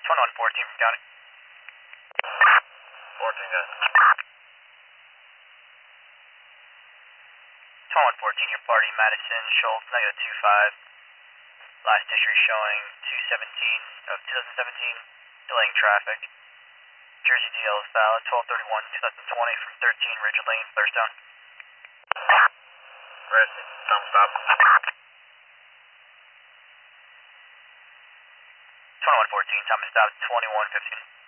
2114 from County. 14 guys. 2114, your party, Madison, Schultz, -25. Last history showing 217 of 2017, delaying traffic. Jersey DL is valid, 12/31/2020 from 13 Ridge Lane, Thurstone. Rest, time stop. 2114, time to stop, 2115.